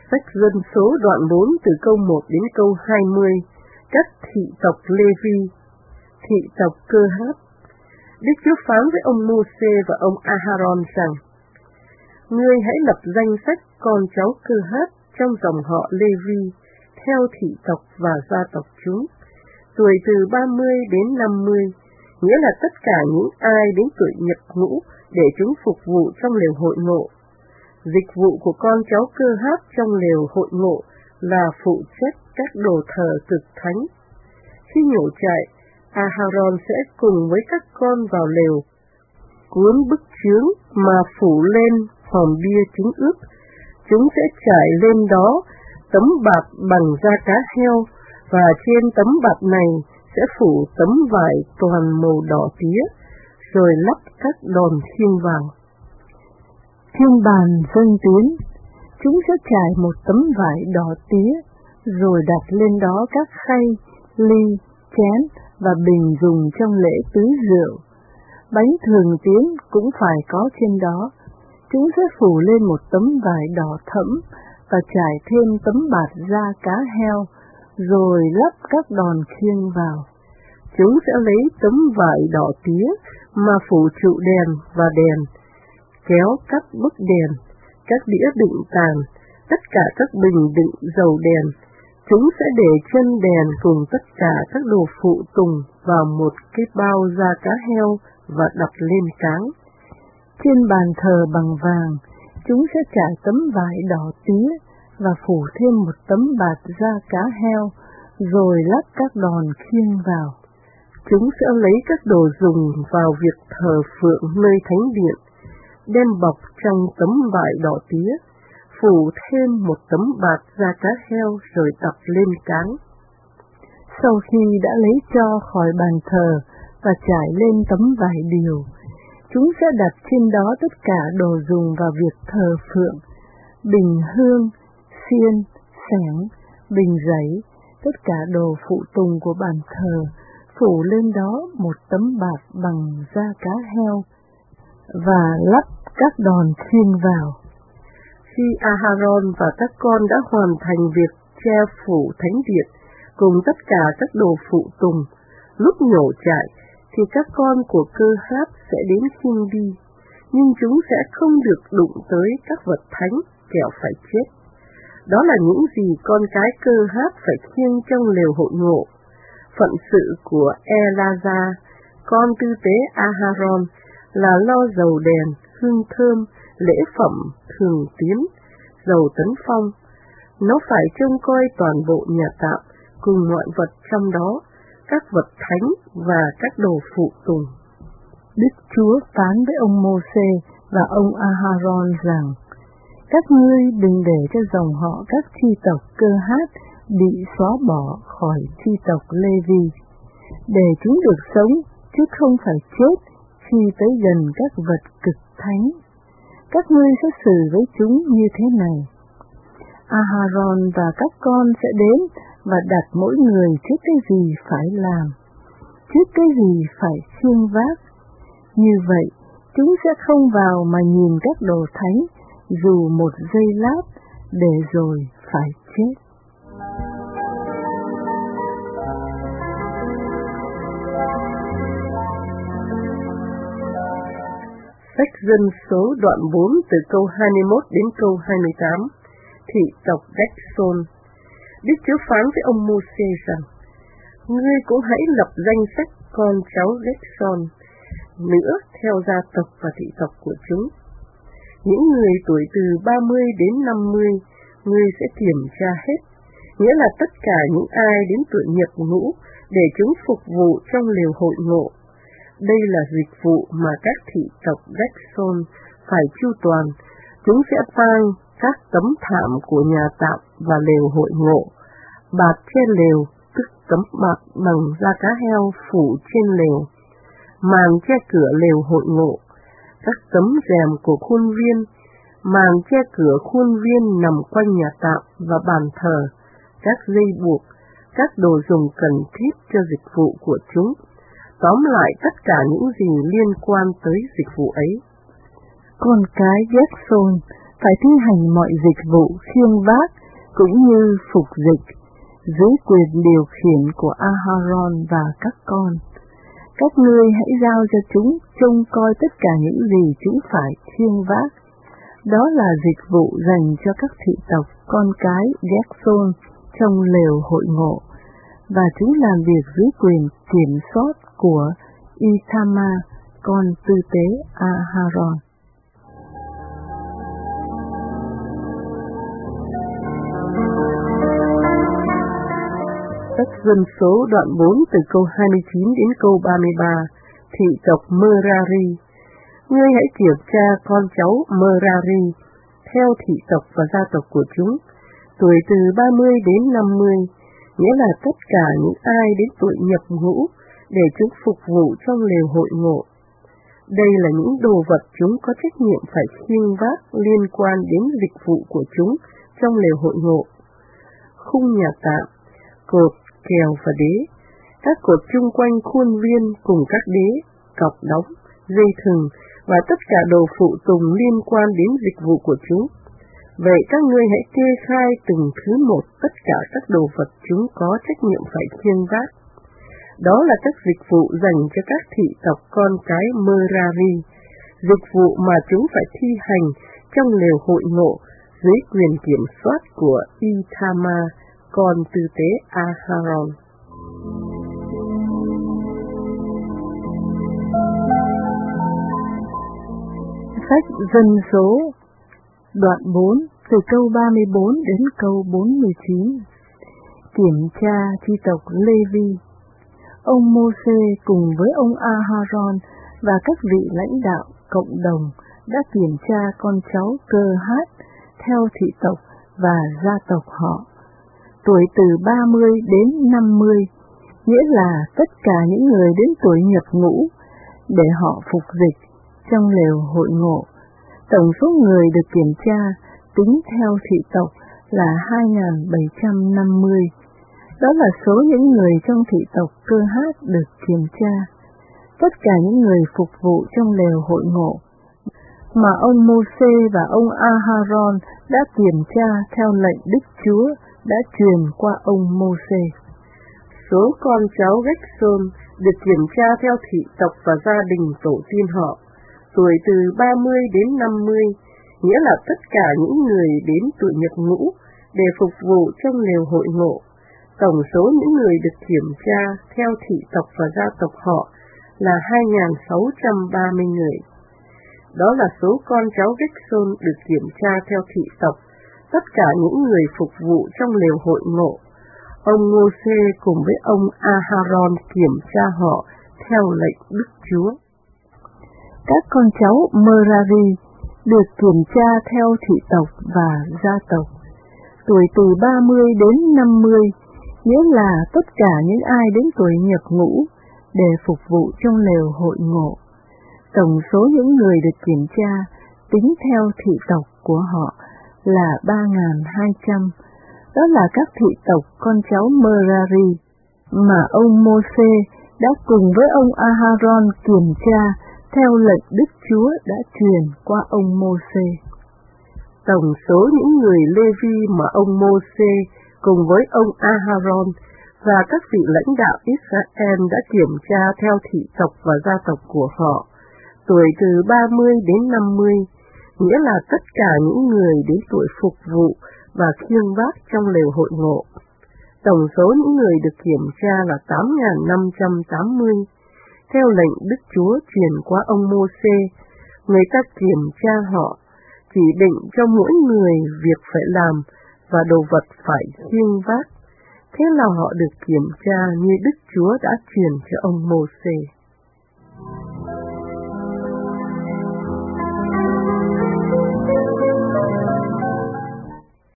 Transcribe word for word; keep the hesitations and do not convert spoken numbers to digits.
Sách Dân số đoạn bốn từ câu một đến câu hai mươi. Các thị tộc Lê-vi. Thị tộc Cơ-hát. Đức Chúa phán với ông Mô-sê và ông A-ha-ron rằng: Ngươi hãy lập danh sách con cháu Cơ-hát trong dòng họ Lê-vi theo thị tộc và gia tộc chúng, tuổi từ ba mươi đến năm mươi, nghĩa là tất cả những ai đến tuổi nhập ngũ, để chúng phục vụ trong lều hội ngộ. Dịch vụ của con cháu Cơ-hát trong lều hội ngộ là phụ trách các đồ thờ cực thánh. Khi nhổ trại, A-ha-ron sẽ cùng với các con vào lều, cuốn bức chướng mà phủ lên hòm bia chứng ước. Chúng sẽ trải lên đó tấm bạt bằng da cá heo, và trên tấm bạt này sẽ phủ tấm vải toàn màu đỏ tía, rồi lắp các đòn khiêng vào. Trên bàn dâng tiến, chúng sẽ trải một tấm vải đỏ tía, rồi đặt lên đó các khay, ly, chén và bình dùng trong lễ tưới rượu. Bánh thường tiến cũng phải có trên đó. Chúng sẽ phủ lên một tấm vải đỏ thẫm và trải thêm tấm bạt da cá heo, rồi lắp các đòn khiêng vào. Chúng sẽ lấy tấm vải đỏ tía mà phủ trụ đèn và đèn, kéo các bức đèn, các đĩa đựng tàn, tất cả các bình đựng dầu đèn. Chúng sẽ để chân đèn cùng tất cả các đồ phụ tùng vào một cái bao da cá heo và đặt lên cáng. Trên bàn thờ bằng vàng, chúng sẽ trải tấm vải đỏ tía và phủ thêm một tấm bạt da cá heo, rồi lắp các đòn khiêng vào. Chúng sẽ lấy các đồ dùng vào việc thờ phượng nơi thánh điện, đem bọc trong tấm vải đỏ tía, phủ thêm một tấm bạt da cá heo rồi đặt lên cáng. Sau khi đã lấy tro khỏi bàn thờ và trải lên tấm vải điều, chúng sẽ đặt trên đó tất cả đồ dùng vào việc thờ phượng, bình hương, xiên, xẻng, bình giấy, tất cả đồ phụ tùng của bàn thờ, phủ lên đó một tấm bạt bằng da cá heo và lắp các đòn khiêng vào. Khi A-ha-ron và các con đã hoàn thành việc che phủ thánh điện cùng tất cả các đồ phụ tùng, lúc nhổ trại thì các con của Cơ-hát sẽ đến khiêng đi, nhưng chúng sẽ không được đụng tới các vật thánh, kẻo phải chết. Đó là những gì con cái Cơ-hát phải khiêng trong lều hội ngộ. Phận sự của E-la-gia, con tư tế A-ha-ron, là lo dầu đèn, hương thơm, lễ phẩm, thường tiến, dầu tấn phong. Nó phải trông coi toàn bộ nhà tạm cùng mọi vật trong đó, các vật thánh và các đồ phụ tùng. Đức Chúa phán với ông Mô-sê và ông A-ha-ron rằng: Các ngươi đừng để cho dòng họ các chi tộc Cơ-hát bị xóa bỏ khỏi chi tộc Lê-vi, để chúng được sống chứ không phải chết khi tới gần các vật cực thánh. Các ngươi sẽ xử với chúng như thế này. A-ha-ron và các con sẽ đến và đặt mỗi người trước cái gì phải làm, trước cái gì phải khiêng vác. Như vậy, chúng sẽ không vào mà nhìn các đồ thánh dù một giây lát, để rồi phải chết. Sách Dân số đoạn bốn từ câu hai mươi mốt đến câu hai mươi tám. Thị tộc Ghét-sôn. Đức Chúa phán với ông Mô-sê rằng: Ngươi cũng hãy lập danh sách con cháu Ghét-sôn nữa theo gia tộc và thị tộc của chúng. Những người tuổi từ ba mươi đến năm mươi, ngươi sẽ kiểm tra hết, nghĩa là tất cả những ai đến tuổi nhập ngũ, để chúng phục vụ trong lều hội ngộ. Đây là dịch vụ mà các thị tộc Ghét-sôn phải chu toàn. Chúng sẽ mang các tấm thảm của nhà tạm và lều hội ngộ, bạt trên lều, tức tấm bạt bằng da cá heo phủ trên lều, màn che cửa lều hội ngộ, các tấm rèm của khuôn viên, màn che cửa khuôn viên nằm quanh nhà tạm và bàn thờ, các dây buộc, các đồ dùng cần thiết cho dịch vụ của chúng. Tóm lại tất cả những gì liên quan tới dịch vụ ấy. Con cái Ghét-sôn phải thi hành mọi dịch vụ khiêng vác cũng như phục dịch dưới quyền điều khiển của Aharon và các con. Các ngươi hãy giao cho chúng trông coi tất cả những gì chúng phải khiêng vác. Đó là dịch vụ dành cho các thị tộc con cái Gershon trong lều hội ngộ, và chúng làm việc dưới quyền kiểm soát của Ithamar, con tư tế Aharon. Sách Dân số đoạn bốn từ câu hai mươi chín đến câu ba mươi ba, thị tộc Merari. Ngươi hãy kiểm tra con cháu Merari theo thị tộc và gia tộc của chúng, tuổi từ ba mươi đến năm mươi, nghĩa là tất cả những ai đến tuổi nhập ngũ, để chúng phục vụ trong lều hội ngộ. Đây là những đồ vật chúng có trách nhiệm phải khiêng vác liên quan đến dịch vụ của chúng trong lều hội ngộ: khung nhà tạm, cột, kèo và đế, các cột chung quanh khuôn viên cùng các đế, cọc đóng, dây thừng và tất cả đồ phụ tùng liên quan đến dịch vụ của chúng. Vậy các ngươi hãy kê khai từng thứ một tất cả các đồ vật chúng có trách nhiệm phải khiêng vác. Đó là các dịch vụ dành cho các thị tộc con cái Merari, dịch vụ mà chúng phải thi hành trong lều hội ngộ dưới quyền kiểm soát của Ithamar, con tư tế Aharon. Sách Dân số đoạn bốn từ câu ba mươi bốn đến câu bốn mươi chín. Kiểm tra chi tộc Lê-vi. Ông Mô-sê cùng với ông Aharon và các vị lãnh đạo cộng đồng đã kiểm tra con cháu Cơ-hát theo thị tộc và gia tộc họ, tuổi từ ba mươi đến năm mươi, nghĩa là tất cả những người đến tuổi nhập ngũ, để họ phục dịch trong lều hội ngộ. Tổng số người được kiểm tra tính theo thị tộc là hai nghìn bảy trăm năm mươi. Đó là số những người trong thị tộc Cơ-hát được kiểm tra. Tất cả những người phục vụ trong lều hội ngộ mà ông Mô-sê và ông Aharon đã kiểm tra theo lệnh Đức Chúa đã truyền qua ông Mô-sê. Số con cháu Gershon được kiểm tra theo thị tộc và gia đình tổ tiên họ, tuổi từ ba mươi đến năm mươi, nghĩa là tất cả những người đến tuổi nhập ngũ để phục vụ trong lều hội ngộ. Tổng số những người được kiểm tra theo thị tộc và gia tộc họ là hai nghìn sáu trăm ba mươi người. Đó là số con cháu Gershon được kiểm tra theo thị tộc, tất cả những người phục vụ trong lều hội ngộ. Ông Mô-sê cùng với ông Aharon kiểm tra họ theo lệnh Đức Chúa. Các con cháu Merari được kiểm tra theo thị tộc và gia tộc, tuổi từ ba mươi đến năm mươi, nghĩa là tất cả những ai đến tuổi nhập ngũ để phục vụ trong lều hội ngộ. Tổng số những người được kiểm tra tính theo thị tộc của họ là ba nghìn hai trăm. Đó là các thị tộc con cháu Merari mà ông Mô-sê đã cùng với ông Aharon kiểm tra theo lệnh Đức Chúa đã truyền qua ông Mô-sê. Tổng số những người Lê-vi mà ông Mô-sê cùng với ông Aharon và các vị lãnh đạo Israel đã kiểm tra theo thị tộc và gia tộc của họ, tuổi từ ba mươi đến năm mươi, nghĩa là tất cả những người đến tuổi phục vụ và khiêng vác trong lều hội ngộ. Tổng số những người được kiểm tra là tám nghìn năm trăm tám mươi. Theo lệnh Đức Chúa truyền qua ông Mô-sê, người ta kiểm tra họ, chỉ định cho mỗi người việc phải làm và đồ vật phải khiêng vác. Thế là họ được kiểm tra như Đức Chúa đã truyền cho ông Mô-sê.